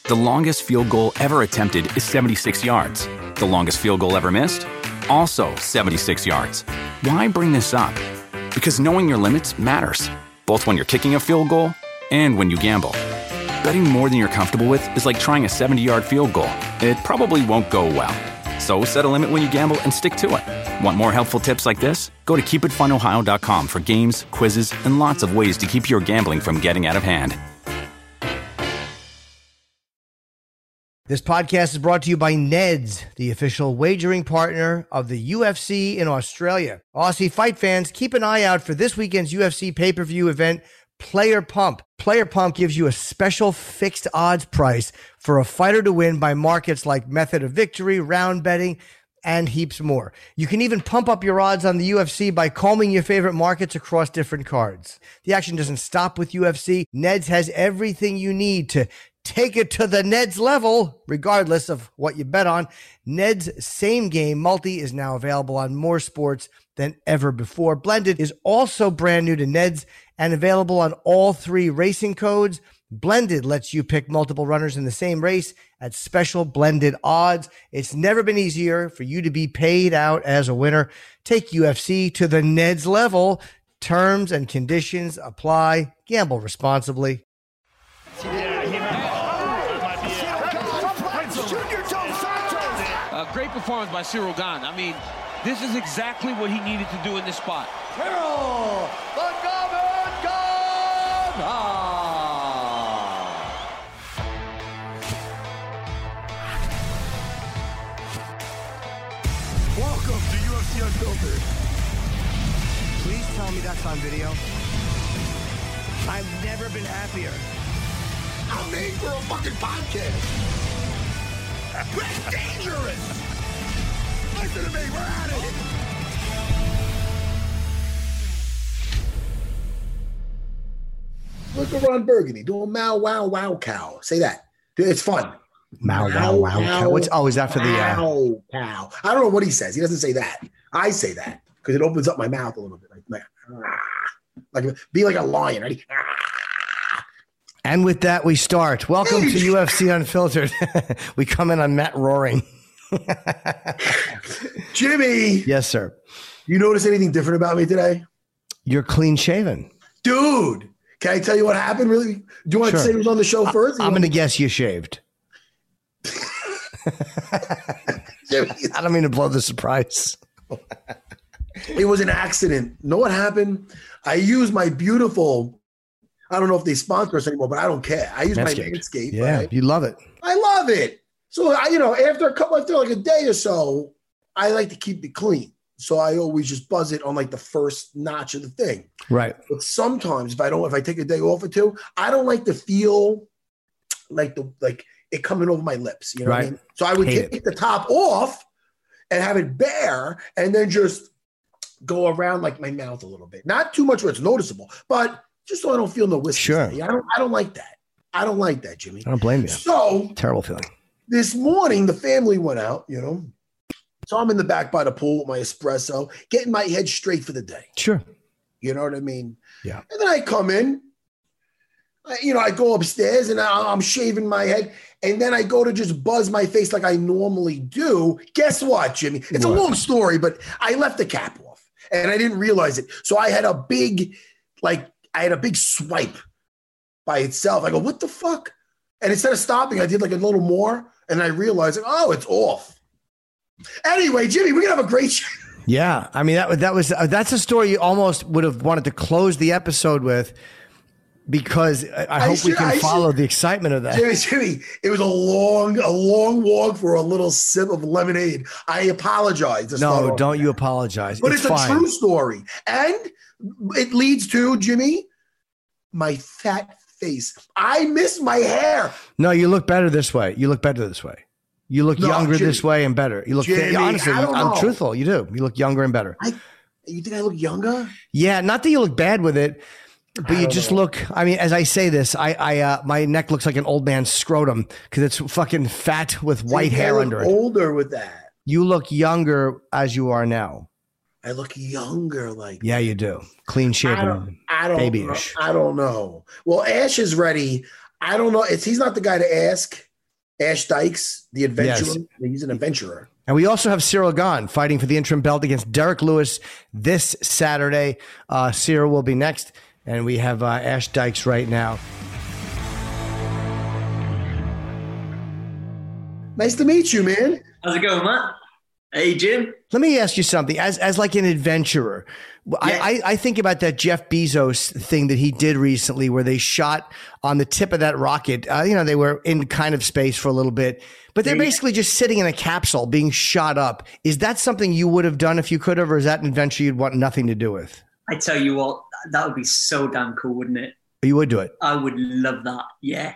The longest field goal ever attempted is 76 yards. The longest field goal ever missed? Also 76 yards. Why bring this up? Because knowing your limits matters, both when you're kicking a field goal and when you gamble. Betting more than you're comfortable with is like trying a 70-yard field goal. It probably won't go well. So set a limit when you gamble and stick to it. Want more helpful tips like this? Go to keepitfunohio.com for games, quizzes, and lots of ways to keep your gambling from getting out of hand. This podcast is brought to you by Neds, the official wagering partner of the UFC in Australia. Aussie fight fans, keep an eye out for this weekend's UFC pay-per-view event, Player Pump. Player Pump gives you a special fixed odds price for a fighter to win by markets like method of victory, round betting, and heaps more. You can even pump up your odds on the UFC by combing your favorite markets across different cards. The action doesn't stop with UFC. Neds has everything you need to take it to the Neds level, regardless of what you bet on. Neds Same Game Multi is now available on more sports than ever before. Blended is also brand new to Neds and available on all 3 racing codes. Blended lets you pick multiple runners in the same race at special blended odds. It's never been easier for you to be paid out as a winner. Take UFC to the Neds level. Terms and conditions apply. Gamble responsibly. Great performance by Cyril Gane. I mean, this is exactly what he needed to do in this spot. Cyril, the Governor Gane! Welcome to UFC Unfiltered. Please tell me that's on video. I've never been happier. I'm made for a fucking podcast. We're dangerous. Listen to me, we're at it. Look at Ron Burgundy doing Mau Wow Wow Cow. Say that. It's fun. Mau Wow Wow Cow. What's is that for the Wow Cow? I don't know what he says. He doesn't say that. I say that because it opens up my mouth a little bit, like be like a lion, ready? And with that, we start. Welcome to UFC Unfiltered. We come in on Matt roaring. Jimmy. Yes, sir. You notice anything different about me today? You're clean shaven. Dude, can I tell you what happened? Really? Do you want to say who's on the show first? I'm going to guess you shaved. I don't mean to blow the surprise. It was an accident. Know what happened? I used my beautiful, I don't know if they sponsor us anymore, but I don't care. I use my Manscaped. Yeah, right? You love it. I love it. So, after like a day or so, I like to keep it clean. So I always just buzz it on like the first notch of the thing. Right. But sometimes if I take a day off or two, I don't like to feel like it coming over my lips. You know what I mean? So I would take the top off and have it bare and then just go around like my mouth a little bit. Not too much where it's noticeable, but just so I don't feel no whiskers. Sure. I don't like that. I don't like that, Jimmy. I don't blame you. So terrible feeling. This morning, the family went out, So I'm in the back by the pool with my espresso, getting my head straight for the day. Sure. You know what I mean? Yeah. And then I come in, I go upstairs and I'm shaving my head. And then I go to just buzz my face like I normally do. Guess what, Jimmy? It's a long story, but I left the cap off and I didn't realize it. So I had a big swipe by itself. I go, what the fuck? And instead of stopping, I did like a little more. And I realized, it's off. Anyway, Jimmy, we're going to have a great show. Yeah. I mean, that's a story you almost would have wanted to close the episode with because I hope we can follow the excitement of that. Jimmy, it was a long walk for a little sip of lemonade. I apologize. No, don't you apologize. But it's a true story. And it leads to, Jimmy, my fat face. I miss my hair. No, you look better this way. You look younger this way and better. You look honestly, I'm truthful. You do. You look younger and better. You think I look younger? Yeah, not that you look bad with it, but you just look. I mean, as I say this, my neck looks like an old man's scrotum because it's fucking fat with white hair under it. Older with that. You look younger as you are now. I look younger, like yeah, you do. Clean shaven, babyish. I don't know. Well, Ash is ready. I don't know. He's not the guy to ask. Ash Dykes, the adventurer. Yes. He's an adventurer. And we also have Cyril Gahn fighting for the interim belt against Derek Lewis this Saturday. Cyril will be next, and we have Ash Dykes right now. Nice to meet you, man. How's it going, Matt? Hey, Jim. Let me ask you something. As like an adventurer, Yeah. I think about that Jeff Bezos thing that he did recently where they shot on the tip of that rocket. They were in kind of space for a little bit, but they're basically just sitting in a capsule being shot up. Is that something you would have done if you could have, or is that an adventure you'd want nothing to do with? I tell you what, that would be so damn cool, wouldn't it? You would do it? I would love that. Yeah.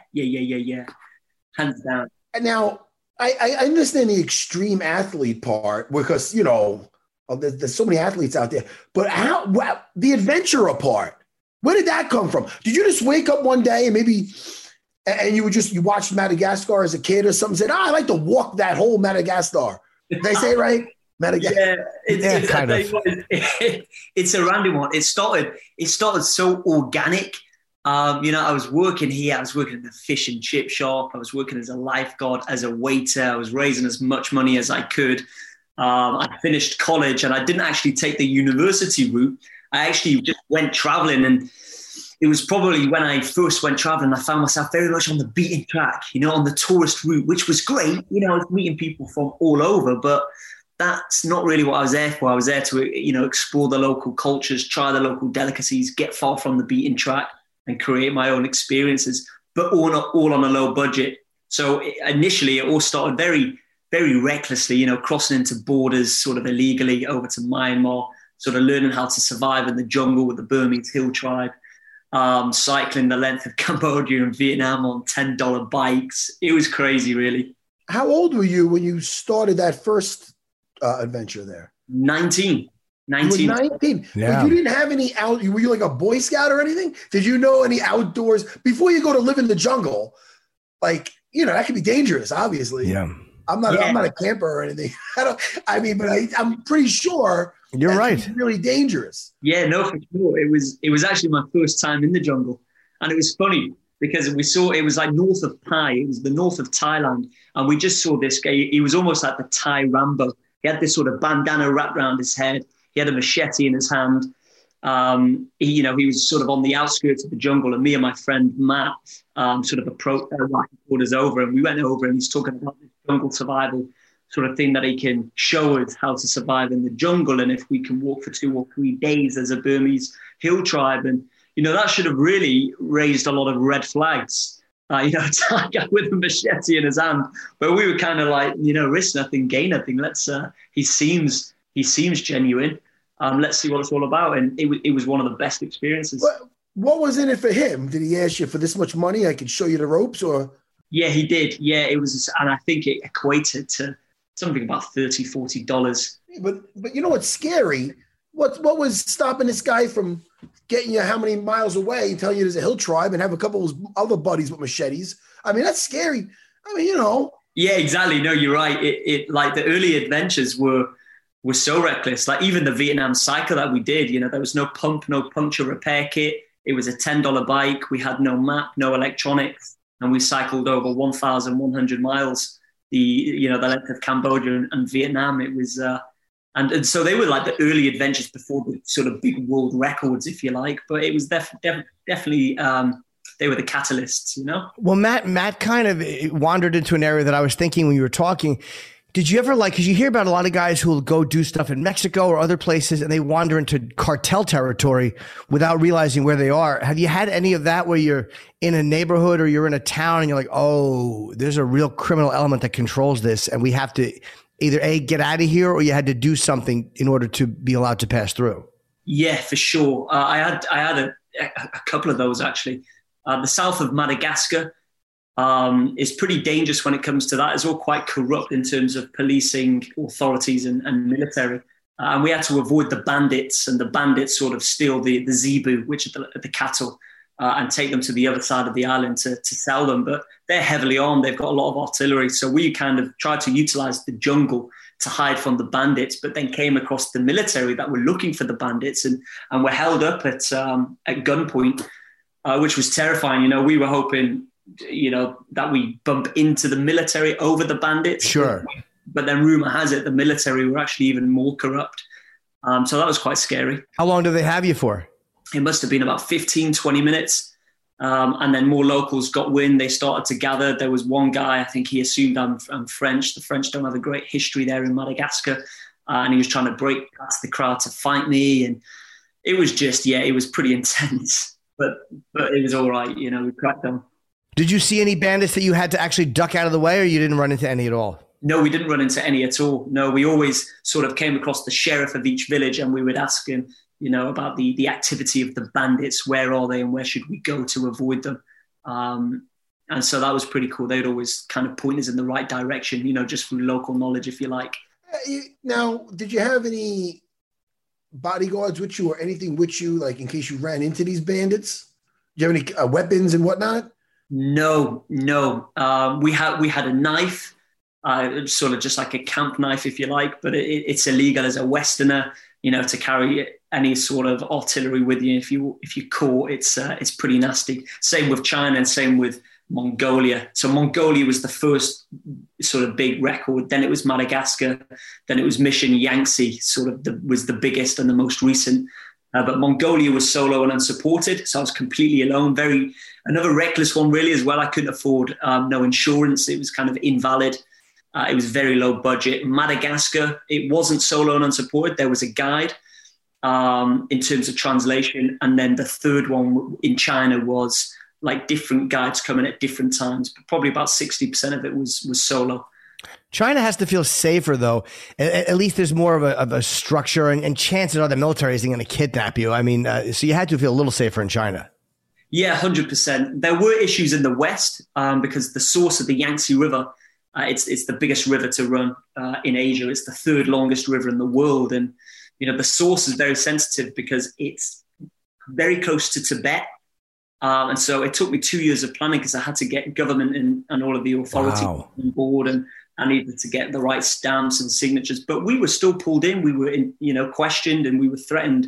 Hands down. And now, I understand the extreme athlete part because, there's so many athletes out there. But the adventurer part, where did that come from? Did you just wake up one day and you watched Madagascar as a kid or something, said, I like to walk that whole Madagascar? Did I say it right? Madagascar. Yeah, kind of. It's a random one. It started so organic. I was working here. I was working in the fish and chip shop. I was working as a lifeguard, as a waiter. I was raising as much money as I could. I finished college and I didn't actually take the university route. I actually just went traveling, and it was probably when I first went traveling, I found myself very much on the beaten track, on the tourist route, which was great. I was meeting people from all over, but that's not really what I was there for. I was there to, explore the local cultures, try the local delicacies, get far from the beaten track, and create my own experiences, but all on a low budget. So initially, it all started very, very recklessly, crossing into borders sort of illegally over to Myanmar, sort of learning how to survive in the jungle with the Burmese hill tribe, cycling the length of Cambodia and Vietnam on $10 bikes. It was crazy, really. How old were you when you started that first adventure there? 19. You were 19. Yeah. But you didn't have any were you like a Boy Scout or anything? Did you know any outdoors before you go to live in the jungle? Like, that could be dangerous, obviously. Yeah. I'm not a camper or anything. I'm pretty sure you're right. It's really dangerous. Yeah, no, for sure. It was actually my first time in the jungle. And it was funny because we saw, it was like north of Pai. It was the north of Thailand. And we just saw this guy. He was almost like the Thai Rambo. He had this sort of bandana wrapped around his head. He had a machete in his hand. He was sort of on the outskirts of the jungle, and me and my friend Matt sort of brought us over, and we went over, and he's talking about this jungle survival sort of thing that he can show us how to survive in the jungle, and if we can walk for 2 or 3 days as a Burmese hill tribe, and that should have really raised a lot of red flags. A guy with a machete in his hand, but we were kind of like, risk nothing, gain nothing. He seems genuine. Let's see what it's all about. And it was one of the best experiences. What was in it for him? Did he ask you for this much money? I could show you the ropes, or? Yeah, he did. Yeah, it was, and I think it equated to something about $30, $40. But what's scary? What was stopping this guy from getting you how many miles away and telling you there's a hill tribe and have a couple of his other buddies with machetes? I mean, that's scary. Yeah, exactly. No, you're right. It like the early adventures were so reckless. Like even the Vietnam cycle that we did, there was no pump, no puncture repair kit. It was a $10 bike. We had no map, no electronics, and we cycled over 1,100 miles. The length of Cambodia and Vietnam. It was, and so they were like the early adventures before the sort of big world records, if you like. But it was definitely they were the catalysts, Well, Matt kind of wandered into an area that I was thinking when you were talking. Did you ever because you hear about a lot of guys who will go do stuff in Mexico or other places and they wander into cartel territory without realizing where they are. Have you had any of that where you're in a neighborhood or you're in a town and you're like, oh, there's a real criminal element that controls this and we have to either get out of here or you had to do something in order to be allowed to pass through? Yeah, for sure. I had a couple of those actually. The south of Madagascar, is pretty dangerous when it comes to that. It's all quite corrupt in terms of policing authorities and military. And we had to avoid the bandits, and the bandits sort of steal the zebu, which are the cattle, and take them to the other side of the island to sell them. But they're heavily armed. They've got a lot of artillery. So we kind of tried to utilize the jungle to hide from the bandits, but then came across the military that were looking for the bandits and were held up at gunpoint, which was terrifying. We were hoping that we bump into the military over the bandits. Sure. But then rumor has it the military were actually even more corrupt. So that was quite scary. How long do they have you for? It must have been about 15, 20 minutes. And then more locals got wind. They started to gather. There was one guy, I think he assumed I'm French. The French don't have a great history there in Madagascar. And he was trying to break past the crowd to fight me. And it was just, it was pretty intense. But it was all right. We cracked on. Did you see any bandits that you had to actually duck out of the way, or you didn't run into any at all? No, we didn't run into any at all. No, we always sort of came across the sheriff of each village and we would ask him, about the activity of the bandits. Where are they and where should we go to avoid them? And so that was pretty cool. They'd always kind of point us in the right direction, just through local knowledge, if you like. Now, did you have any bodyguards with you or anything with you, like in case you ran into these bandits? Do you have any weapons and whatnot? No. We had a knife. Sort of just like a camp knife, if you like, but it's illegal as a Westerner, to carry any sort of artillery with you. If you caught, it's pretty nasty. Same with China and same with Mongolia. So Mongolia was the first sort of big record. Then it was Madagascar. Then it was Mission Yangtze, was the biggest and the most recent. But Mongolia was solo and unsupported, so I was completely alone. Another reckless one, really, as well. I couldn't afford no insurance. It was kind of invalid. It was very low budget. Madagascar, it wasn't solo and unsupported. There was a guide in terms of translation. And then the third one in China was like different guides coming at different times. But probably about 60% of it was solo. China has to feel safer, though. At least there's more of a structure and chances are the military isn't going to kidnap you. I mean, so you had to feel a little safer in China. Yeah, 100%. There were issues in the West because the source of the Yangtze River, it's the biggest river to run in Asia. It's the third longest river in the world. And, the source is very sensitive because it's very close to Tibet. And so it took me 2 years of planning because I had to get government and all of the authorities on board, and I needed to get the right stamps and signatures. But we were still pulled in. We were questioned, and we were threatened.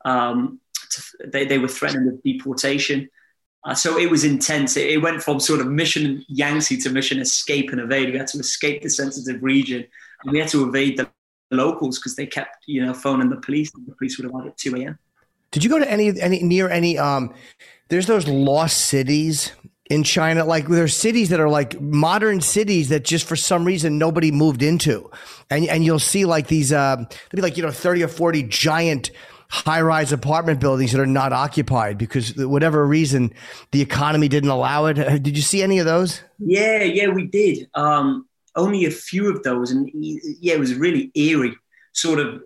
They were threatened with deportation. So it was intense. It went from sort of Mission Yangtze to Mission Escape and Evade. We had to escape the sensitive region, and we had to evade the locals because they kept, phoning the police. And the police would have arrived at 2 a.m. Did you go to any there's those lost cities in China? Like there's cities that are like modern cities that just for some reason nobody moved into. And you'll see like these, there'll be like, 30 or 40 giant high-rise apartment buildings that are not occupied because whatever reason the economy didn't allow it. Did you see any of those? Yeah, we did. Only a few of those. And it was really eerie. Sort of,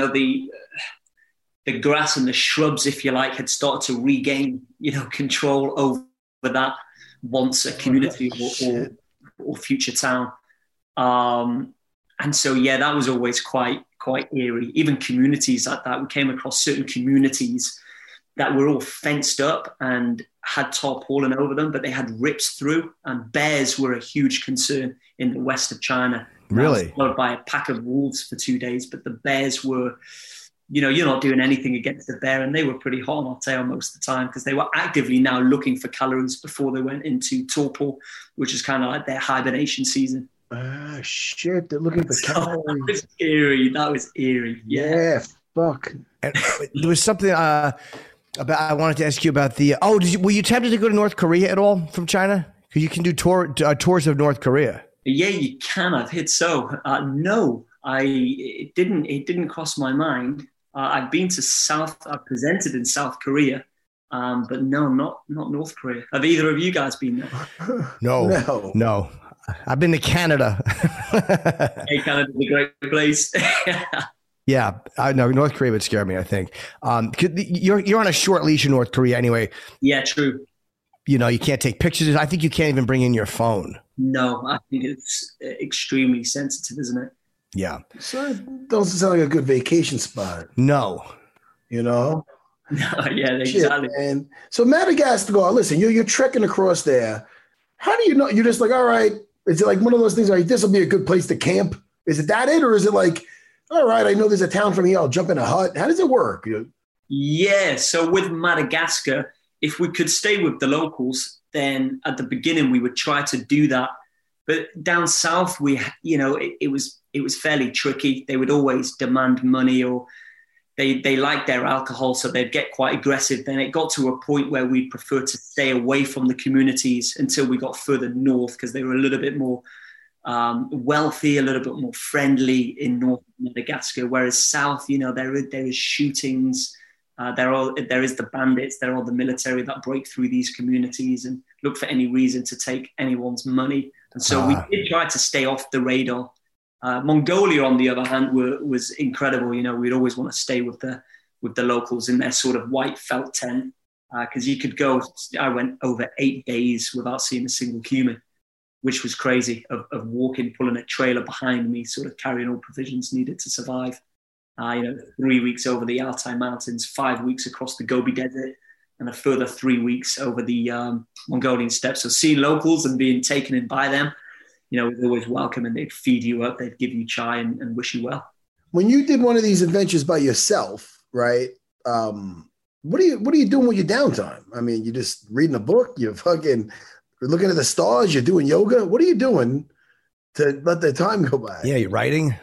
the grass and the shrubs, if you like, had started to regain, control over that once a community or future town. And so, that was always quite eerie. Even communities like that, we came across certain communities that were all fenced up and had tarpaulin over them, but they had rips through, and bears were a huge concern in the west of China. Really? Followed by a pack of wolves for 2 days, but the bears were, you're not doing anything against the bear, and they were pretty hot on our tail most of the time because they were actively now looking for calories before they went into torpor, which is kind of like their hibernation season. Shit, they're looking for calories. That was eerie. Yeah, fuck. And there was something I wanted to ask you about were you tempted to go to North Korea at all from China? Because you can do tours of North Korea. Yeah, you can. I've hit so. No, it didn't cross my mind. I've been to I've presented in South Korea, but no, not North Korea. Have either of you guys been there? No. I've been to Canada. Hey, Canada's a great place. Yeah, I know North Korea would scare me, I think. You're on a short leash in North Korea anyway. Yeah, true. You can't take pictures. I think you can't even bring in your phone. No, I think it's extremely sensitive, isn't it? Yeah. So it doesn't sound like a good vacation spot. No. No, yeah, exactly. And so Madagascar, listen, you're trekking across there. How do you know? You're just like, all right, is it like one of those things like this will be a good place to camp? Is it that it? Or is it like, all right, I know there's a town from here, I'll jump in a hut. How does it work? Yeah, so with Madagascar, if we could stay with the locals, then at the beginning we would try to do that. But down south, it was fairly tricky. They would always demand money, or they liked their alcohol, so they'd get quite aggressive. Then it got to a point where we'd prefer to stay away from the communities until we got further north, because they were a little bit more wealthy, a little bit more friendly in North Madagascar. Whereas south, there is shootings. There is the bandits, there are the military that break through these communities and look for any reason to take anyone's money. And so we did try to stay off the radar. Mongolia, on the other hand, was incredible. We'd always want to stay with the locals in their sort of white felt tent, because you could go. I went over 8 days without seeing a single human, which was crazy. Of walking, pulling a trailer behind me, sort of carrying all provisions needed to survive. 3 weeks over the Altai Mountains, 5 weeks across the Gobi Desert, and a further 3 weeks over the Mongolian steppes. So seeing locals and being taken in by them, was always welcome, and they'd feed you up, they'd give you chai and wish you well. When you did one of these adventures by yourself, right? What are you doing with your downtime? I mean, you're just reading a book, you're looking at the stars, you're doing yoga. What are you doing to let the time go by? Yeah, you're writing.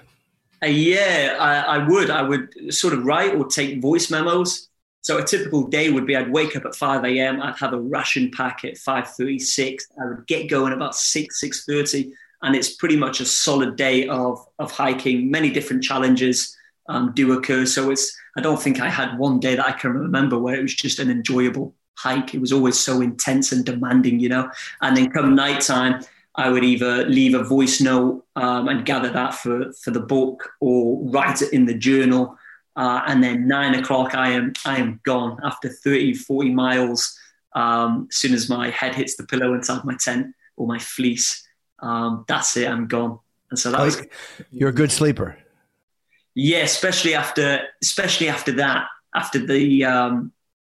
I would sort of write or take voice memos. So a typical day would be I'd wake up at 5 a.m. I'd have a ration pack at 5:36. I would get going about 6:30. And it's pretty much a solid day of hiking. Many different challenges do occur. So I don't think I had one day that I can remember where it was just an enjoyable hike. It was always so intense and demanding, And then come nighttime, I would either leave a voice note and gather that for the book, or write it in the journal. And then 9 o'clock, I am gone after 30, 40 miles. As soon as my head hits the pillow inside my tent or my fleece, that's it, I'm gone. And so you're a good sleeper. Yeah, especially after that, after the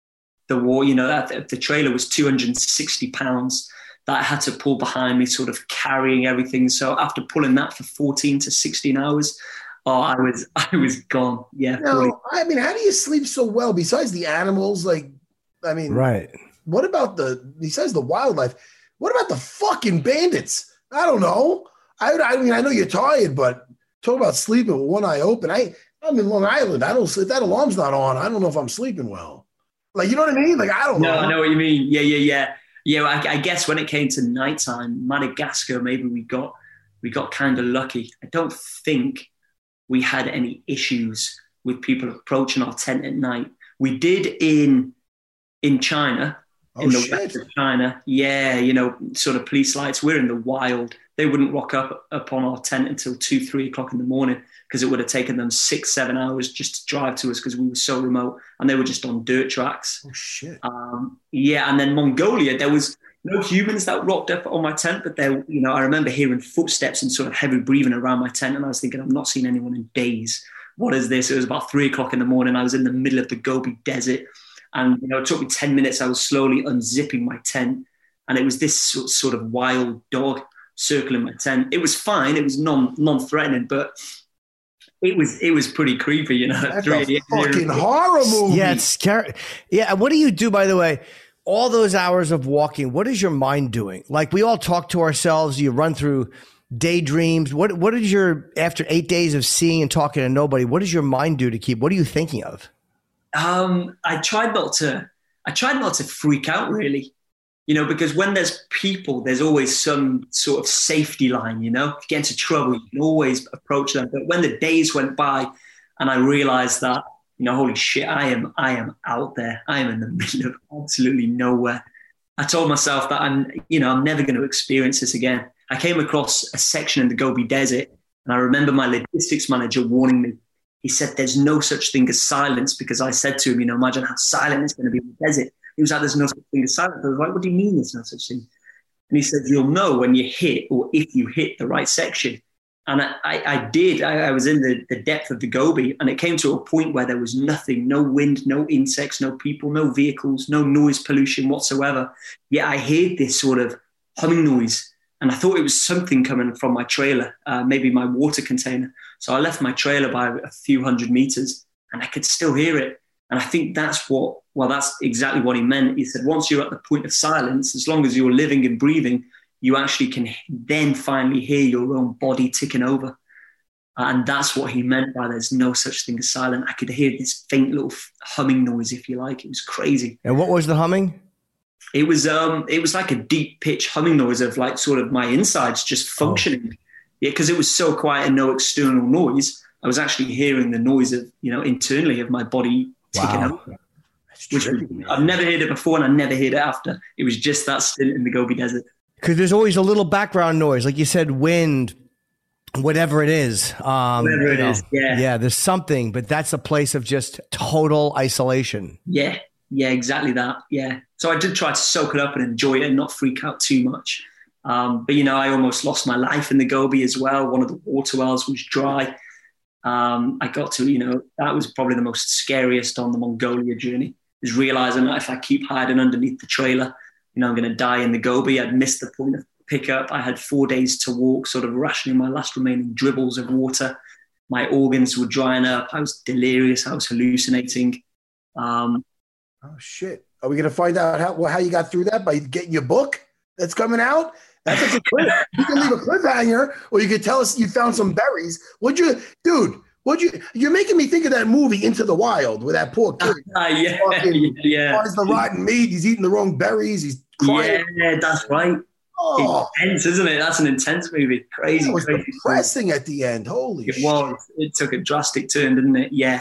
war, that the trailer was 260 pounds that I had to pull behind me, sort of carrying everything. So after pulling that for 14 to 16 hours, I was gone. Yeah. No, I mean, how do you sleep so well besides the animals? Right. What about besides the wildlife, what about the fucking bandits? I don't know. I mean, I know you're tired, but talk about sleeping with one eye open. I'm in Long Island. I don't sleep. That alarm's not on. I don't know if I'm sleeping well. You know what I mean? I don't know. No, I know what you mean. Yeah. Yeah, I guess when it came to nighttime, Madagascar, maybe we got kind of lucky. I don't think we had any issues with people approaching our tent at night. We did in China, in the west of China. Yeah, sort of police lights. We're in the wild. They wouldn't rock up upon our tent until 2, 3 o'clock in the morning, because it would have taken them 6, 7 hours just to drive to us, because we were so remote, and they were just on dirt tracks. Oh shit! Yeah, and then Mongolia, there was no humans that rocked up on my tent, but there, I remember hearing footsteps and sort of heavy breathing around my tent, and I was thinking, I've not seen anyone in days. What is this? It was about 3 o'clock in the morning. I was in the middle of the Gobi Desert, and it took me 10 minutes. I was slowly unzipping my tent, and it was this sort of wild dog circling my tent. It was fine. It was non-threatening, but it was pretty creepy, That's a fucking horror movie. Yeah, it's scary. Yeah, what do you do, by the way? All those hours of walking, what is your mind doing? We all talk to ourselves. You run through daydreams. What is after 8 days of seeing and talking to nobody, what does your mind do to keep? What are you thinking of? I tried not to freak out, really. Because when there's people, there's always some sort of safety line, If you get into trouble, you can always approach them. But when the days went by and I realized that, holy shit, I am out there. I am in the middle of absolutely nowhere. I told myself that I'm never going to experience this again. I came across a section in the Gobi Desert, and I remember my logistics manager warning me. He said, there's no such thing as silence, because I said to him, imagine how silent it's going to be in the desert. He was like, there's no such thing as silence. I was like, what do you mean there's no such thing? And he said, you'll know when you hit, or if you hit the right section. And I did. I was in the depth of the Gobi, and it came to a point where there was nothing, no wind, no insects, no people, no vehicles, no noise pollution whatsoever. Yet I heard this sort of humming noise, and I thought it was something coming from my trailer, maybe my water container. So I left my trailer by a few hundred meters, and I could still hear it. And I think that's exactly what he meant. He said, once you're at the point of silence, as long as you're living and breathing, you actually can then finally hear your own body ticking over. And that's what he meant by there's no such thing as silent. I could hear this faint little humming noise, if you like. It was crazy. And what was the humming? It was like a deep pitch humming noise of like sort of my insides just functioning. Oh. Yeah, because it was so quiet and no external noise. I was actually hearing the noise of, internally of my body ticking over. I've never heard it before and I never heard it after. It was just that stint in the Gobi Desert. Because there's always a little background noise, like you said, wind, whatever it is. Whatever it is, yeah. Yeah, there's something, but that's a place of just total isolation. Yeah, exactly that, yeah. So I did try to soak it up and enjoy it and not freak out too much. But, I almost lost my life in the Gobi as well. One of the water wells was dry. I got to, that was probably the most scariest on the Mongolia journey, is realizing that if I keep hiding underneath the trailer, I'm going to die in the Gobi. I'd missed the point of pickup. I had 4 days to walk, sort of rationing my last remaining dribbles of water. My organs were drying up. I was delirious. I was hallucinating. Oh, shit. Are we going to find out how you got through that by getting your book that's coming out? That's a clip. You can leave a cliffhanger, or you could tell us you found some berries. You're making me think of that movie Into the Wild with that poor kid. Yeah. Finds the rotten meat. He's eating the wrong berries. He's crying. Yeah, that's right. Oh. It's intense, isn't it? That's an intense movie. Crazy. It was depressing at the end. Holy shit. It was. It took a drastic turn, didn't it? Yeah.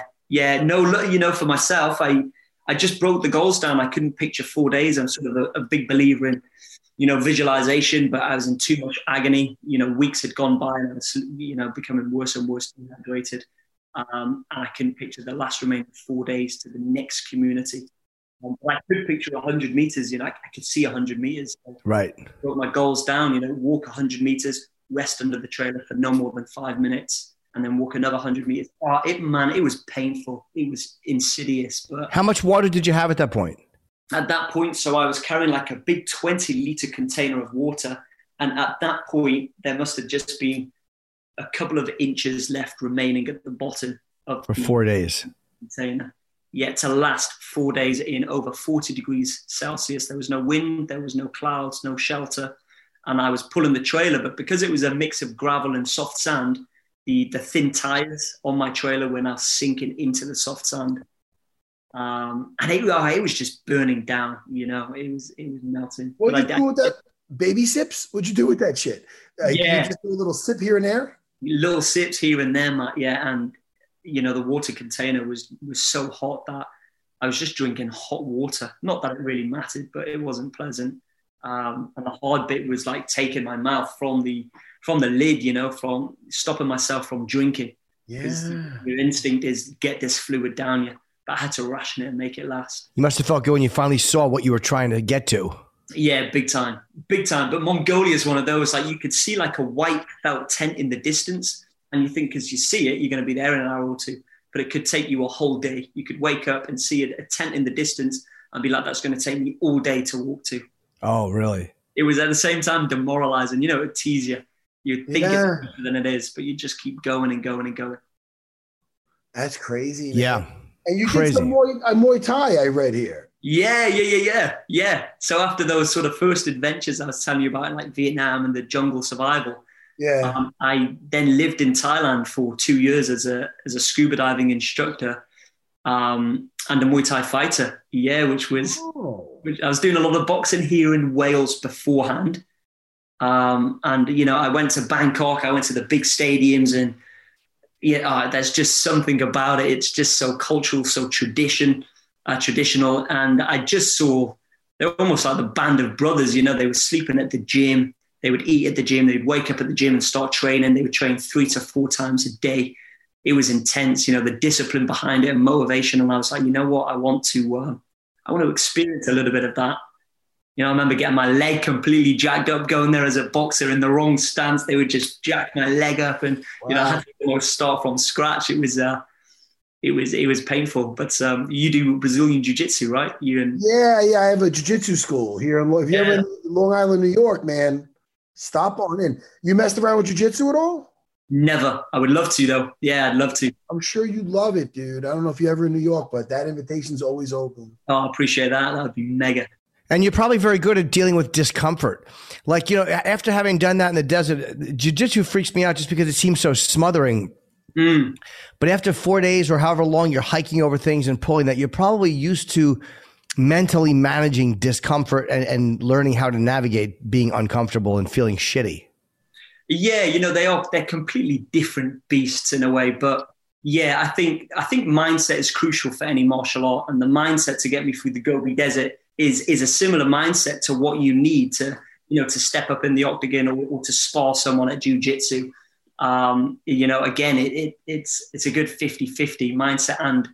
No, for myself, I just broke the goals down. I couldn't picture 4 days. I'm sort of a big believer in, visualization, but I was in too much agony. Weeks had gone by and I was, becoming worse and worse dehydrated. And I couldn't picture the last remaining 4 days to the next community. But I could picture 100 meters, I could see 100 meters. Right. Broke my goals down, walk 100 meters, rest under the trailer for no more than 5 minutes, and then walk another 100 meters. It was painful. It was insidious. But how much water did you have at that point? At that point, so I was carrying like a big 20-liter container of water. And at that point, there must have just been a couple of inches left remaining at the bottom of for 4 days container. Yet to last 4 days in over 40 degrees Celsius. There was no wind, there was no clouds, no shelter. And I was pulling the trailer, but because it was a mix of gravel and soft sand, the thin tires on my trailer were now sinking into the soft sand. And it was just burning down, it was melting. What did you do with that? Baby sips? What'd you do with that shit? You just do a little sip here and there? Little sips here and there, Matt, yeah. And, the water container was so hot that I was just drinking hot water. Not that it really mattered, but it wasn't pleasant. And the hard bit was like taking my mouth from the lid, from stopping myself from drinking. Yeah. Your instinct is get this fluid down you. But I had to ration it and make it last. You must have felt good when you finally saw what you were trying to get to. Yeah, big time. But Mongolia is one of those, like you could see like a white felt tent in the distance, and you think as you see it, you're going to be there in an hour or two. But it could take you a whole day. You could wake up and see a tent in the distance and be like, that's going to take me all day to walk to. Oh, really? It was at the same time demoralizing. It tease you. You think it's better than it is, but you just keep going and going and going. That's crazy. Man. Yeah. And you did some Muay Thai, I read here. Yeah. So after those sort of first adventures I was telling you about, like Vietnam and the jungle survival, I then lived in Thailand for 2 years as a scuba diving instructor and a Muay Thai fighter. Yeah, which I was doing a lot of boxing here in Wales beforehand. And, I went to Bangkok, I went to the big stadiums and there's just something about it. It's just so cultural, so traditional. And I just saw, they were almost like the band of brothers, they were sleeping at the gym. They would eat at the gym. They'd wake up at the gym and start training. They would train 3 to 4 times a day. It was intense, the discipline behind it and motivation. And I was like, you know what? I want to experience a little bit of that. I remember getting my leg completely jacked up, going there as a boxer in the wrong stance. They would just jack my leg up, and I had to almost start from scratch. It was painful. But you do Brazilian jiu-jitsu, right? Yeah. I have a jiu-jitsu school here. If you're ever in Long Island, New York, man, stop on in. You messed around with jiu-jitsu at all? Never. I would love to, though. Yeah, I'd love to. I'm sure you'd love it, dude. I don't know if you're ever in New York, but that invitation's always open. Oh, I appreciate that. That would be mega. And you're probably very good at dealing with discomfort. Like, after having done that in the desert, jiu-jitsu freaks me out just because it seems so smothering. But after 4 days or however long you're hiking over things and pulling that, you're probably used to mentally managing discomfort and learning how to navigate being uncomfortable and feeling shitty. Yeah, they're completely different beasts in a way, but yeah, I think mindset is crucial for any martial art, and the mindset to get me through the Gobi Desert is a similar mindset to what you need to step up in the octagon or to spar someone at jiu-jitsu. Again, it's a good 50-50 mindset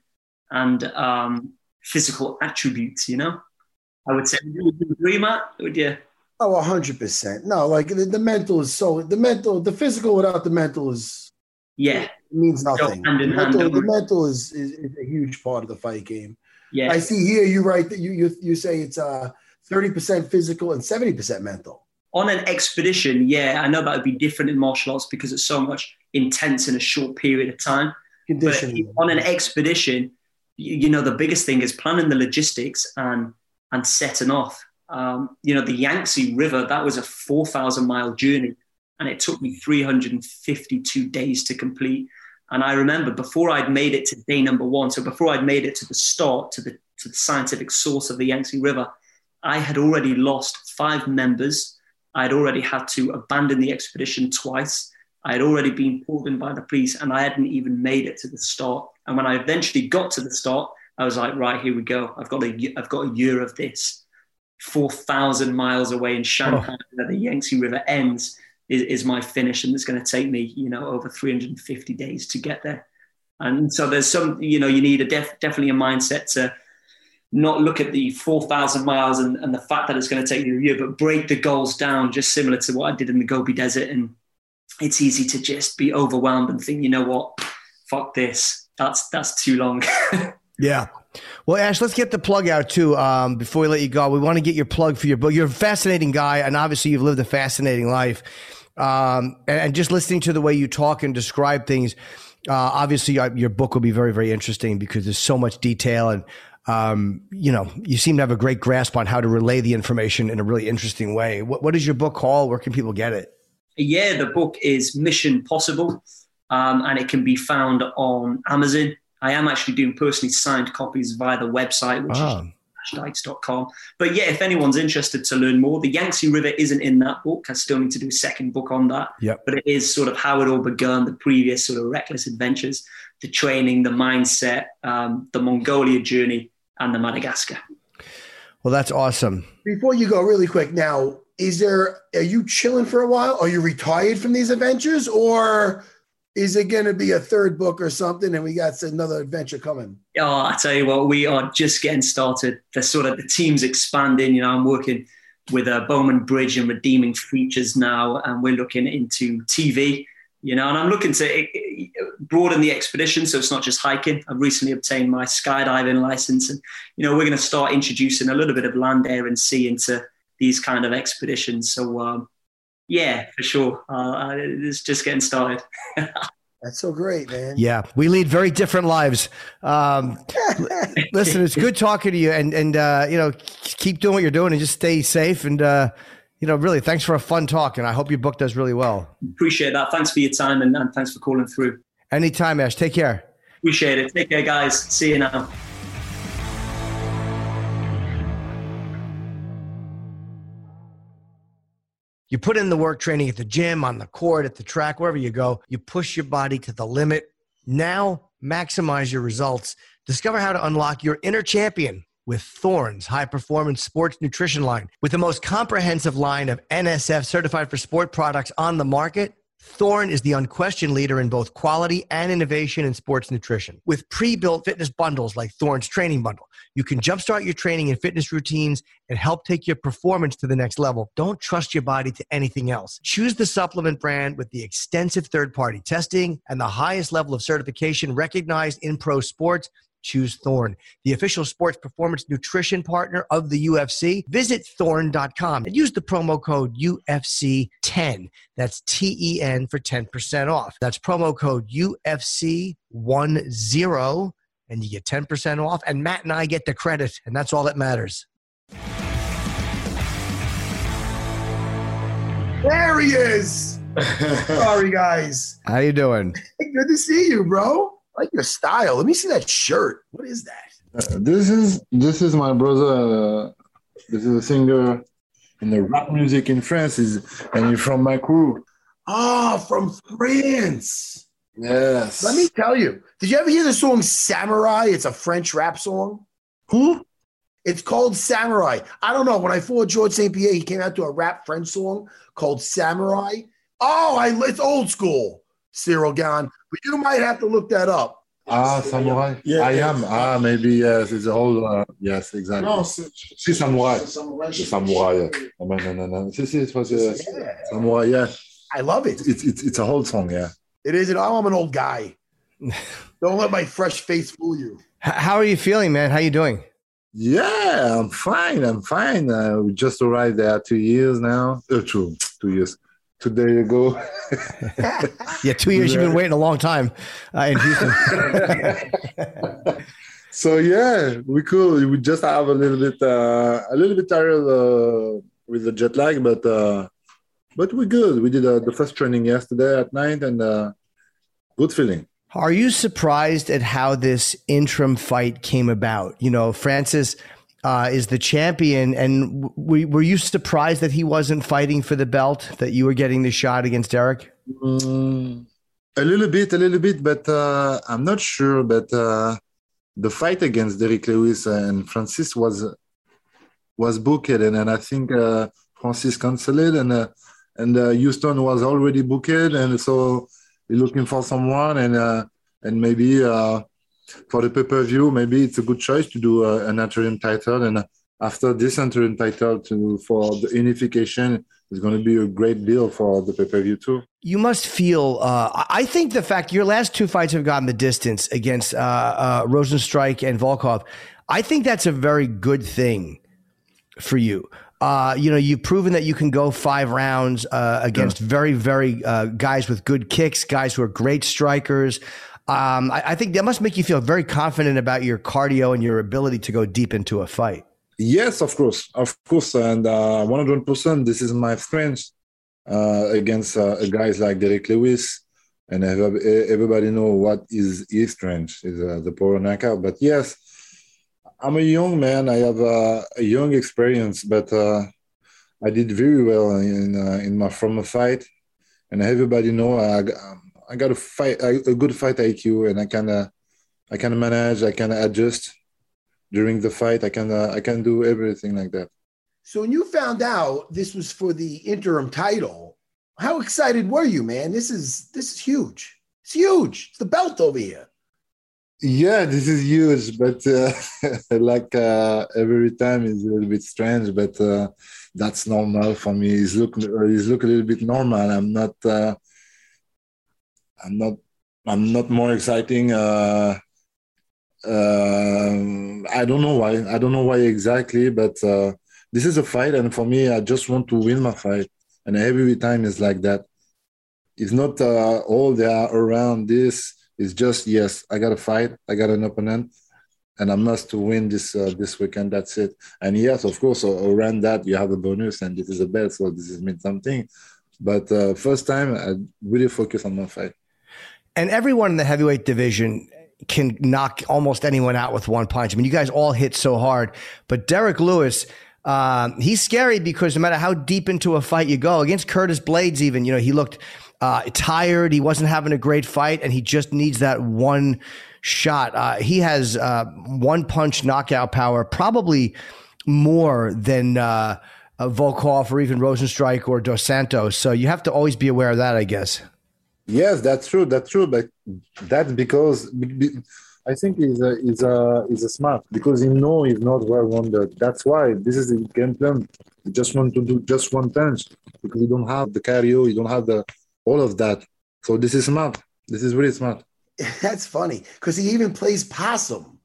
and physical attributes. I would say. Would you agree, Matt? Would you? Oh, 100%. No, like the mental is the physical without the mental is, it means nothing. The mental is a huge part of the fight game. Yeah. I see here you write that you say it's 30% physical and 70% mental. On an expedition, yeah, I know that would be different in martial arts because it's so much intense in a short period of time. Conditioning. But on an expedition, the biggest thing is planning the logistics and setting off. The Yangtze River, that was a 4,000-mile journey, and it took me 352 days to complete. And I remember before I'd made it to day number 1, so before I'd made it to the start, to the scientific source of the Yangtze River, I had already lost 5 members. I'd already had to abandon the expedition twice. I had already been pulled in by the police, and I hadn't even made it to the start. And when I eventually got to the start, I was like, right, here we go. I've got a year of this. 4,000 miles away in Shanghai, where the Yangtze River ends, is my finish, and it's going to take me, over 350 days to get there. And so there's some, you need definitely a mindset to not look at the 4,000 miles and the fact that it's going to take you a year, but break the goals down, just similar to what I did in the Gobi Desert. And it's easy to just be overwhelmed and think, you know what, fuck this. That's too long. Yeah. Well, Ash, let's get the plug out too. Before we let you go, we want to get your plug for your book. You're a fascinating guy, and obviously you've lived a fascinating life. And just listening to the way you talk and describe things, obviously your book will be very, very interesting because there's so much detail, and you seem to have a great grasp on how to relay the information in a really interesting way. What is your book called? Where can people get it? Yeah, the book is Mission Possible, and it can be found on Amazon. I am actually doing personally signed copies via the website, which is ashdykes.com. But yeah, if anyone's interested to learn more, the Yangtze River isn't in that book. I still need to do a second book on that. Yep. But it is sort of how it all began, the previous sort of reckless adventures, the training, the mindset, the Mongolia journey, and the Madagascar. Well, that's awesome. Before you go, really quick now, are you chilling for a while? Are you retired from these adventures, or is it going to be a third book or something and we got another adventure coming? Oh, I tell you what, we are just getting started. The team's expanding. I'm working with Bowman Bridge and Redeeming Features now, and we're looking into TV, and I'm looking to broaden the expedition so it's not just hiking. I've recently obtained my skydiving license, and, we're going to start introducing a little bit of land, air, and sea into these kind of expeditions. So, yeah, for sure. It's just getting started. That's so great, man. Yeah, we lead very different lives. Listen, it's good talking to you, and keep doing what you're doing and just stay safe. And really, thanks for a fun talk. And I hope your book does really well. Appreciate that. Thanks for your time, and thanks for calling through. Anytime, Ash. Take care. Appreciate it. Take care, guys. See you now. You put in the work training at the gym, on the court, at the track, wherever you go. You push your body to the limit. Now, maximize your results. Discover how to unlock your inner champion with Thorne's high-performance sports nutrition line. With the most comprehensive line of NSF certified for sport products on the market, Thorne is the unquestioned leader in both quality and innovation in sports nutrition. With pre-built fitness bundles like Thorne's Training Bundle, you can jumpstart your training and fitness routines and help take your performance to the next level. Don't trust your body to anything else. Choose the supplement brand with the extensive third-party testing and the highest level of certification recognized in pro sports choose Thorne, the official sports performance nutrition partner of the UFC. Visit thorne.com and use the promo code UFC10. That's TEN for 10% off. That's promo code UFC10 and you get 10% off. And Matt and I get the credit, and that's all that matters. There he is. Sorry, guys. How you doing? Hey, good to see you, bro. I like your style. Let me see that shirt. What is that? This is my brother. This is a singer in the rap music in France. And he's from my crew. Oh, from France. Yes. Let me tell you. Did you ever hear the song Samurai? It's a French rap song. Who? It's called Samurai. I don't know. When I followed George St. Pierre, he came out to a rap French song called Samurai. Oh, it's old school, Cyril Gahn. But you might have to look that up. Samurai. Yeah, I am. Maybe yes. It's a whole. Yes, exactly. No, Samurai. Samurai. No. It was Samurai. Yeah. I love it. It's a whole song. Yeah. It is. I'm an old guy. Don't let my fresh face fool you. How are you feeling, man? How you doing? Yeah, I'm fine. We just arrived there 2 years now. 2 years. 2 days ago. Yeah, 2 years. You've been waiting a long time in Houston. So yeah, we cool. We just have a little bit tired with the jet lag, but we're good. We did the first training yesterday at night, and good feeling. Are you surprised at how this interim fight came about? You know, Francis is the champion, and were you surprised that he wasn't fighting for the belt, that you were getting the shot against Derek? A little bit, but I'm not sure. But the fight against Derek Lewis and Francis was booked, and I think Francis canceled it, and Houston was already booked, and so we're looking for someone, and maybe for the pay-per-view, maybe it's a good choice to do an interim title, and after this interim title for the unification is going to be a great deal for the pay-per-view too. You must feel, I think the fact your last two fights have gotten the distance against Rosenstrike and Volkov, I think that's a very good thing for you. You've proven that you can go 5 rounds against very, very guys with good kicks, guys who are great strikers. I think that must make you feel very confident about your cardio and your ability to go deep into a fight. Yes, of course. And 100%, this is my strength against guys like Derek Lewis. And everybody know what is his strength, is the power knockout. But yes, I'm a young man. I have a young experience, but I did very well in my former fight. And everybody know I got a good fight IQ, and I can manage, I can adjust during the fight. I can do everything like that. So when you found out this was for the interim title, how excited were you, man? This is huge. It's huge. It's the belt over here. Yeah, this is huge, but every time it's a little bit strange, but that's normal for me. It's look a little bit normal. I'm not more exciting. I don't know why. I don't know why exactly, but this is a fight, and for me, I just want to win my fight. And every time is like that. It's not all they are around this. It's just, yes, I got a fight, I got an opponent, and I must win this weekend. That's it. And yes, of course, around that you have a bonus, and this is a bet, so this means something. But first time, I really focus on my fight. And everyone in the heavyweight division can knock almost anyone out with one punch. I mean, you guys all hit so hard, but Derek Lewis, he's scary because no matter how deep into a fight you go, against Curtis Blades even, he looked tired. He wasn't having a great fight, and he just needs that one shot. He has one punch knockout power, probably more than Volkov or even Rosenstrike or Dos Santos. So you have to always be aware of that, I guess. Yes, that's true. But that's because I think he's a smart, because he know he's not well rounded. That's why this is the game plan. You just want to do just one punch because you don't have the cardio, you don't have all of that. So this is smart. This is really smart. That's funny because he even plays possum.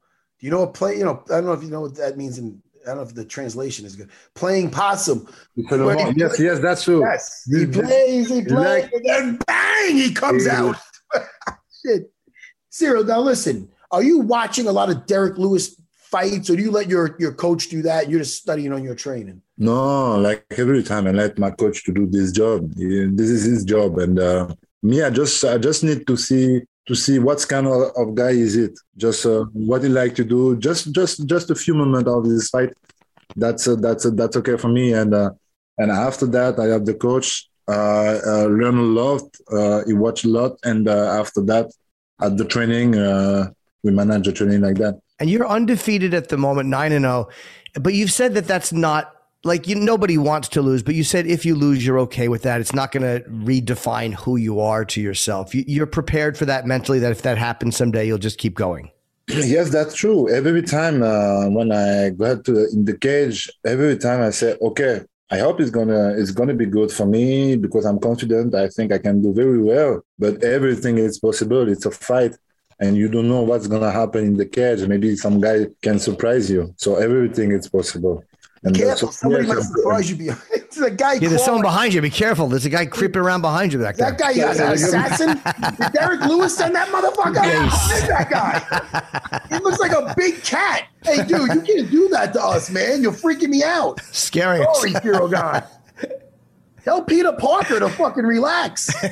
You know what play? You know, I don't know if you know what that means. I don't know if the translation is good. Playing possum. Yes, that's true. Yes, he plays, and then bang, he comes out. Shit. Cyril, now listen, are you watching a lot of Derek Lewis fights, or do you let your coach do that? You're just studying on your training? No, like every time I let my coach to do this job. This is his job. And me, I just need to see what kind of guy is it. Just what he like to do. Just a few moments of this fight. That's okay for me. And after that, I have the coach learn a lot. He watch a lot, and after that, at the training, we manage the training like that. And you're undefeated at the moment, 9-0. But you've said that that's not like nobody wants to lose. But you said if you lose, you're okay with that. It's not going to redefine who you are to yourself. You're prepared for that mentally. That if that happens someday, you'll just keep going. Yes, that's true. Every time when I got in the cage, every time I say, okay, I hope it's gonna be good for me because I'm confident. I think I can do very well. But everything is possible. It's a fight, and you don't know what's gonna happen in the cage. Maybe some guy can surprise you. So everything is possible. And careful, somebody might surprise you behind. It's a guy. Yeah, there's someone behind you. Be careful. There's a guy creeping around behind you back there. That guy is an assassin. Did Derek Lewis send that motherfucker? Who is that guy? He looks like a big cat. Hey, dude, you can't do that to us, man. You're freaking me out. Scaring us. Sorry, Hero God. Tell Peter Parker to fucking relax. He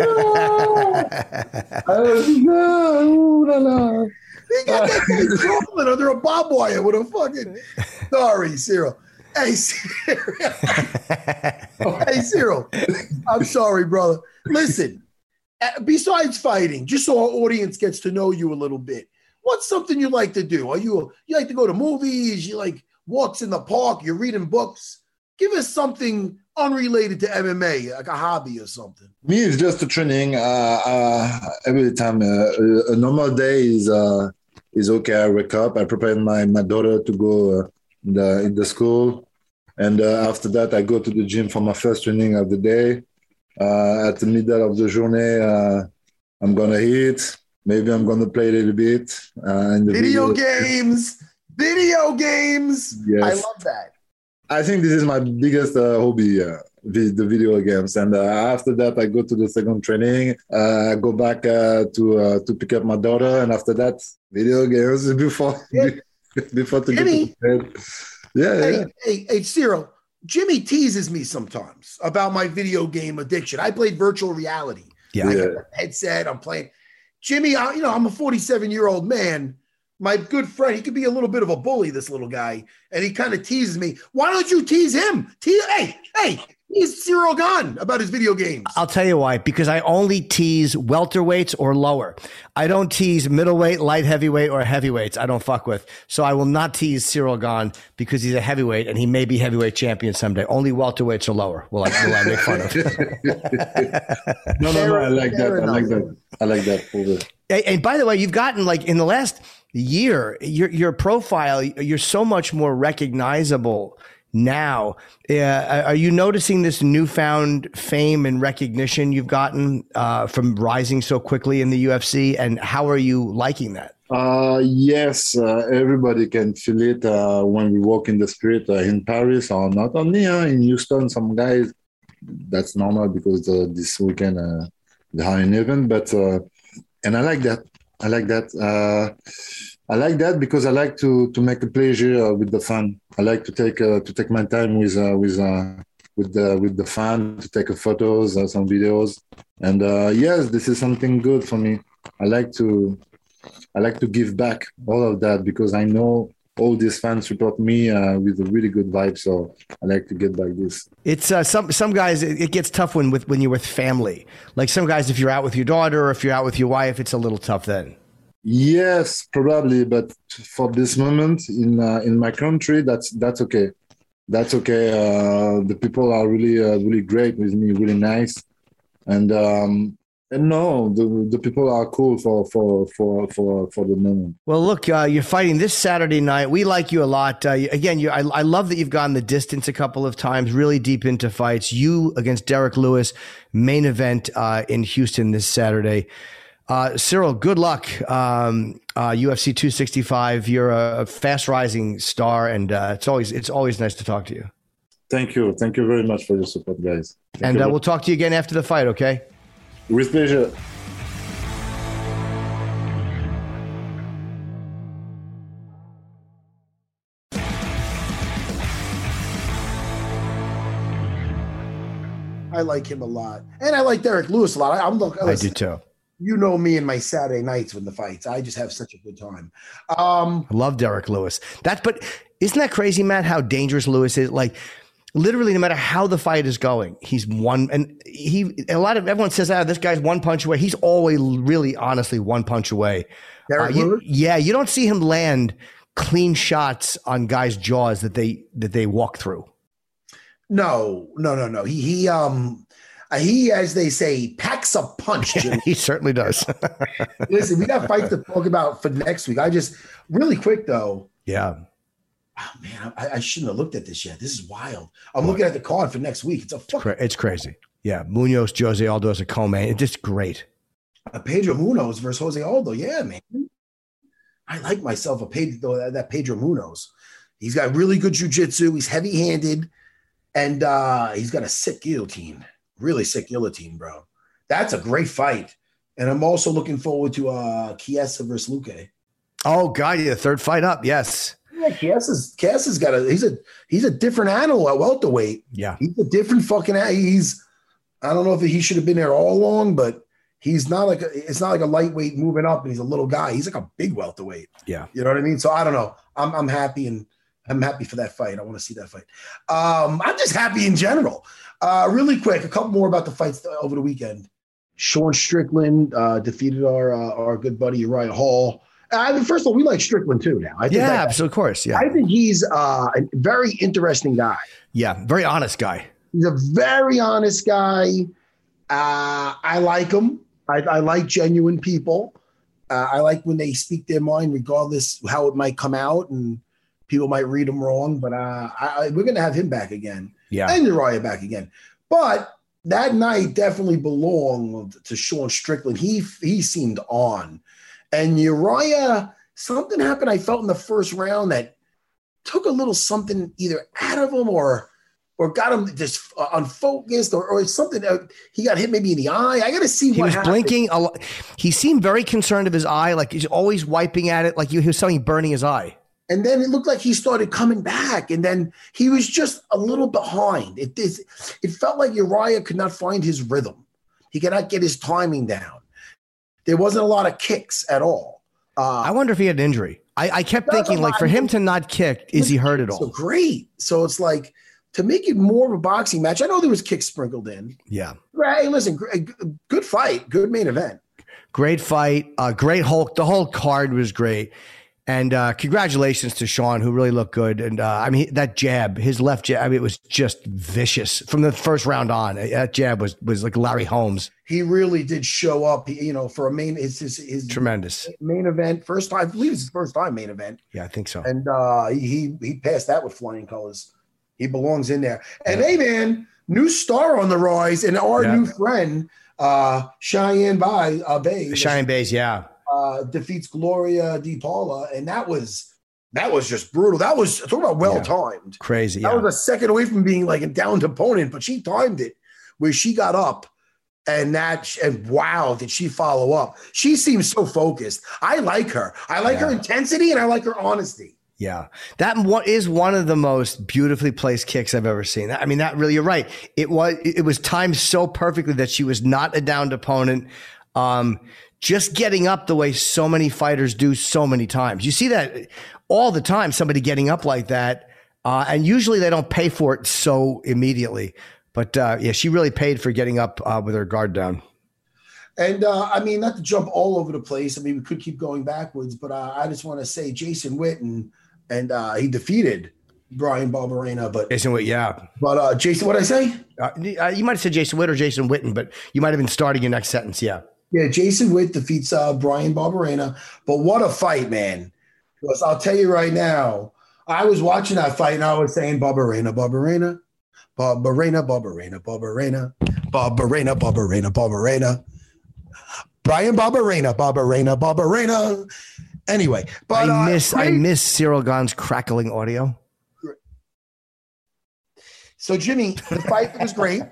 got that guy crawling under a barbed wire with a fucking. Sorry, Cyril. Hey, Cyril. Hey, Cyril. I'm sorry, brother. Listen, besides fighting, just so our audience gets to know you a little bit, what's something you like to do? You like to go to movies? You like walks in the park? You're reading books? Give us something unrelated to MMA, like a hobby or something. Me, it's just a training. Every time a normal day is okay. I wake up. I prepare my daughter to go in the school, and after that, I go to the gym for my first training of the day. At the middle of the journey, I'm gonna eat. Maybe I'm gonna play a little bit. In the Video games. Yes. I love that. I think this is my biggest hobby, the video games. And after that, I go to the second training. I go back to pick up my daughter, and after that, video games before to Jimmy, get to bed. Yeah. Hey, Cyril. Jimmy teases me sometimes about my video game addiction. I played virtual reality. Yeah. I got a headset. I'm playing. Jimmy, I'm a 47-year-old man. My good friend, he could be a little bit of a bully, this little guy, and he kind of teases me. Why don't you tease him? Hey, he's Cyril Gane about his video games. I'll tell you why. Because I only tease welterweights or lower. I don't tease middleweight, light heavyweight, or heavyweights. I don't fuck with. So I will not tease Cyril Gane because he's a heavyweight and he may be heavyweight champion someday. Only welterweights or lower will I make fun of. No, I like that. I like that. And by the way, you've gotten, like, in the last year, your profile, you're so much more recognizable now. Are you noticing this newfound fame and recognition you've gotten from rising so quickly in the UFC? And how are you liking that? Yes, everybody can feel it when we walk in the street in Paris, or not only in Houston. Some guys, that's normal because this weekend they are in event, but and I like that. I like that because I like to make a pleasure with the fan. I like to take my time with the fan, to take photos, some videos, and yes, this is something good for me. I like to give back all of that because I know all these fans support me with a really good vibe. So I like to get back this. It's some guys, it gets tough when you're with family. Like some guys, if you're out with your daughter or if you're out with your wife, it's a little tough then. Yes, probably. But for this moment in my country, that's okay. That's okay. The people are really great with me, really nice. And no, the people are cool for the moment. Well, look, you're fighting this Saturday night. We like you a lot. Again, I love that you've gone the distance a couple of times, really deep into fights. You against Derek Lewis, main event in Houston this Saturday. Cyril, good luck. UFC 265. You're a fast rising star, and it's always nice to talk to you. Thank you very much for your support, guys. And we'll talk to you again after the fight. Okay. With pleasure. I like him a lot, and I like Derek Lewis a lot. I do too. You know me and my Saturday nights with the fights. I just have such a good time. I love Derek Lewis. But isn't that crazy, Matt? How dangerous Lewis is? Like, literally, no matter how the fight is going, he's one. And everyone says, this guy's one punch away. He's always really, honestly, one punch away. Derek Lewis? You don't see him land clean shots on guys' jaws that they walk through. No. He, as they say, packs a punch. He certainly does. Listen, we got fights to talk about for next week. Really quick though. Yeah. Oh man, I shouldn't have looked at this yet. This is wild. I'm looking at the card for next week. It's crazy. Yeah, Munoz, Jose Aldo as a co-main. It's just great. Pedro Munoz versus Jose Aldo. Yeah, man. I like myself that Pedro Munoz. He's got really good jiu-jitsu. He's heavy-handed, and he's got a sick guillotine. Really sick guillotine, bro. That's a great fight. And I'm also looking forward to Chiesa versus Luque. Oh God, yeah, third fight up. Yes. Yeah, Chiesa's got he's a different animal at welterweight. Yeah. He's a different fucking I don't know if he should have been there all along, but it's not like a lightweight moving up and he's a little guy. He's like a big welterweight. Yeah. You know what I mean? So I don't know. I'm happy and I'm happy for that fight. I want to see that fight. I'm just happy in general. Really quick, a couple more about the fights over the weekend. Sean Strickland defeated our good buddy Uriah Hall. First of all, we like Strickland too now. Absolutely, of course. Yeah, I think he's a very interesting guy. Yeah, very honest guy. He's a very honest guy. I like him. I like genuine people. I like when they speak their mind, regardless how it might come out, and people might read him wrong. But we're going to have him back again. Yeah, and Uriah back again. But that night definitely belonged to Sean Strickland. He seemed on. And Uriah, something happened, I felt, in the first round that took a little something either out of him or got him just unfocused or something. He got hit maybe in the eye. I got to see what happened. He was blinking a lot. He seemed very concerned of his eye, like he's always wiping at it, like he was something burning his eye. And then it looked like he started coming back, and then he was just a little behind. It felt like Uriah could not find his rhythm. He could not get his timing down. There wasn't a lot of kicks at all. I wonder if he had an injury. I kept thinking, like, for him to not kick, is he hurt at all? So great. So it's like, to make it more of a boxing match, I know there was kicks sprinkled in. Yeah. Hey, listen, good fight, good main event. Great fight, great Hulk. The whole card was great. And congratulations to Sean, who really looked good. And I mean, that jab, his left jab, I mean, it was just vicious from the first round on. That jab was like Larry Holmes. He really did show up. For a main, his tremendous main event, first time. I believe it's his first time main event. Yeah, I think so. And he passed that with flying colors. He belongs in there. And hey, man, new star on the rise, and our new friend Cheyenne Bays. Cheyenne Bays, yeah. Defeats Gloria Di Paula, and that was just brutal. That was talk about well timed, crazy. That was a second away from being like a downed opponent, but she timed it where she got up, and wow, did she follow up? She seems so focused. I like her. I like her intensity, and I like her honesty. Yeah, that is one of the most beautifully placed kicks I've ever seen. I mean, that really, you're right. It was timed so perfectly that she was not a downed opponent. Just getting up the way so many fighters do so many times. You see that all the time, somebody getting up like that. And usually they don't pay for it so immediately. But she really paid for getting up with her guard down. And I mean, not to jump all over the place. I mean, we could keep going backwards, but I just want to say Jason Witten, and he defeated Brian Barberena. But Jason Witt, yeah. But Jason, what did I say? You might have said Jason Witt or Jason Witten, but you might have been starting your next sentence, yeah. Yeah, Jason Witt defeats Brian Barberena. But what a fight, man. Because I'll tell you right now, I was watching that fight and I was saying Barberena, Barberena, Barberena, Barberena, Barberena, Barberena, Barberena, Barberena. Brian Barberena. Anyway, but I miss Cyril Gahn's crackling audio. So Jimmy, the fight was great.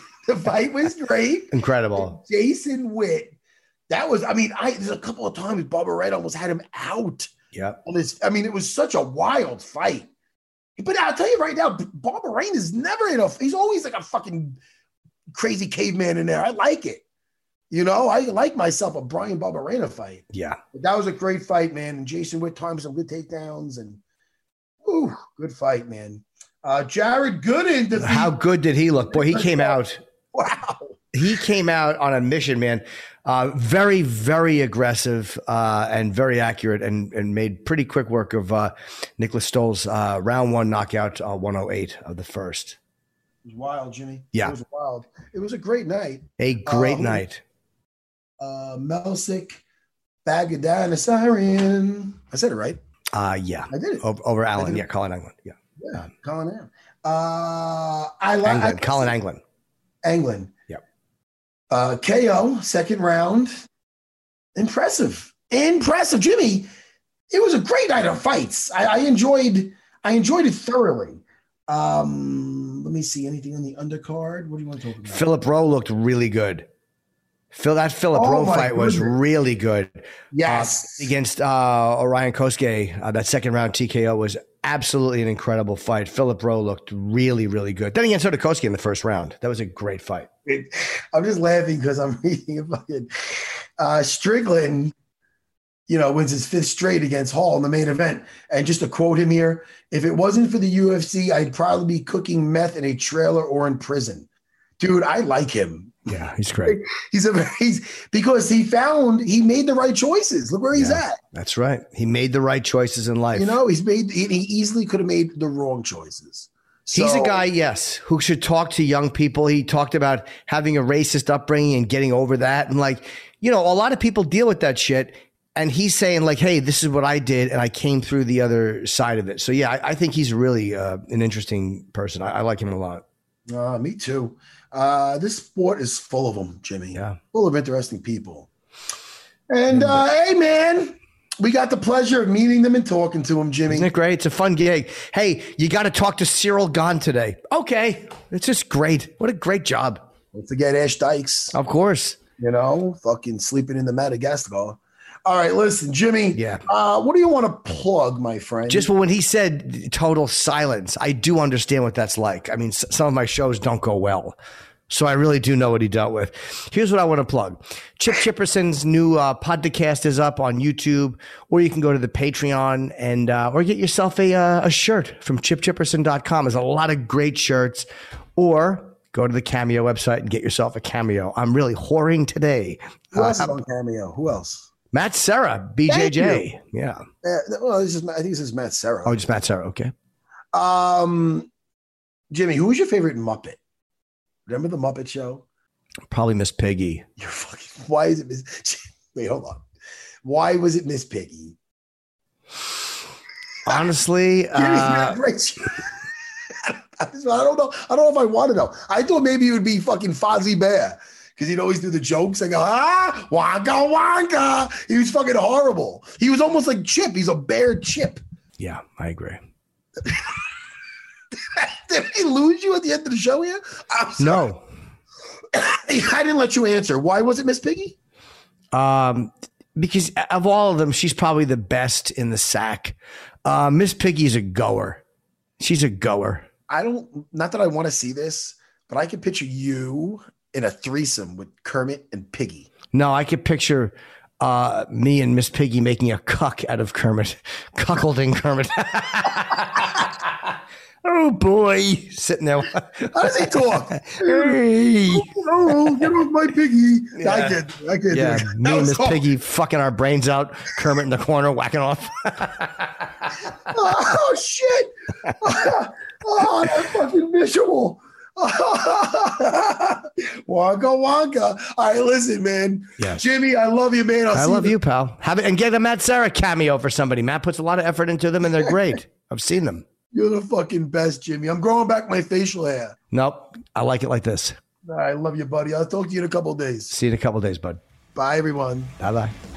Incredible. Jason Witt. That was, there's a couple of times Barberena almost had him out. Yeah. It was such a wild fight. But I'll tell you right now, Barberena is never he's always like a fucking crazy caveman in there. I like it. I like myself a Brian Barberena fight. Yeah. But that was a great fight, man. And Jason Witt timed some good takedowns and good fight, man. Jared Gooden. How good did he look? Boy, he came out. Wow. He came out on a mission, man. Very, very aggressive and very accurate and made pretty quick work of Nicholas Stoll's round one knockout, 108 of the first. It was wild, Jimmy. Yeah. It was wild. It was a great night. A great night. Melsick Bagadanasarian. I said it right. Yeah. I did it. Over Allen. Yeah, Colin Anglin. Yeah. Colin Anglin. Colin Anglin. Anglin. Yep. KO, second round. Impressive. Jimmy, it was a great night of fights. I enjoyed it thoroughly. Let me see anything on the undercard. What do you want to talk about? Philip Rowe looked really good. That Philip Rowe fight was really good. Yes. Against Orion Kosuke, that second round TKO was absolutely an incredible fight. Philip Rowe looked really, really good. Then again, so did Kosuke in the first round. That was a great fight. I'm just laughing because I'm reading about it. Strickland, wins his fifth straight against Hall in the main event. And just to quote him here, if it wasn't for the UFC, I'd probably be cooking meth in a trailer or in prison. Dude, I like him. Yeah, he's great. Because he made the right choices. Look where he's at. That's right. He made the right choices in life. He easily could have made the wrong choices. He's a guy, yes, who should talk to young people. He talked about having a racist upbringing and getting over that. And a lot of people deal with that shit. And he's saying hey, this is what I did. And I came through the other side of it. So yeah, I think he's really an interesting person. I like him a lot. Me too. This sport is full of them, Jimmy. Yeah. Full of interesting people. And hey, man, we got the pleasure of meeting them and talking to them, Jimmy. Isn't it great? It's a fun gig. Hey, you got to talk to Cyril Gahn today. Okay. It's just great. What a great job. Don't forget Ash Dykes. Of course. Fucking sleeping in the Madagascar. All right, listen, Jimmy. Yeah. What do you want to plug, my friend? Just when he said total silence, I do understand what that's like. Some of my shows don't go well. So I really do know what he dealt with. Here's what I want to plug. Chip Chipperson's new podcast is up on YouTube, or you can go to the Patreon and or get yourself a shirt from chipchipperson.com. There's a lot of great shirts. Or go to the Cameo website and get yourself a Cameo. I'm really whoring today. Who else is on Cameo? Who else? Matt Serra, BJJ. Yeah. I think this is Matt Serra. Oh, just Matt Serra. Okay. Jimmy, who was your favorite Muppet? Remember the Muppet Show? Probably Miss Piggy. You're fucking. Why is it Miss? Wait, hold on. Why was it Miss Piggy? Honestly, I don't know. I don't know if I want to know. I thought maybe it would be fucking Fozzie Bear because he'd always do the jokes. I go, wonka, wonka. He was fucking horrible. He was almost like Chip. He's a bear Chip. Yeah, I agree. Did he lose you at the end of the show here? No. I didn't let you answer. Why was it Miss Piggy? Because of all of them, she's probably the best in the sack. Miss Piggy's a goer. She's a goer. Not that I want to see this, but I can picture you in a threesome with Kermit and Piggy. No, I could picture me and Miss Piggy making a cuck out of Kermit. Cuckolding Kermit. Oh boy, sitting there. How does he talk? Hey, oh, get off my Piggy! Yeah. I get. Yeah, me and Miss Piggy fucking our brains out. Kermit in the corner whacking off. Oh shit! Oh, that's fucking visual. Wonka wonka. All right, listen, man. Yes. Jimmy, I love you, man. I love you, pal. Have it and get a Matt Serra cameo for somebody. Matt puts a lot of effort into them, and they're great. I've seen them. You're the fucking best, Jimmy. I'm growing back my facial hair. Nope. I like it like this. I love you, buddy. I'll talk to you in a couple of days. See you in a couple of days, bud. Bye, everyone. Bye-bye.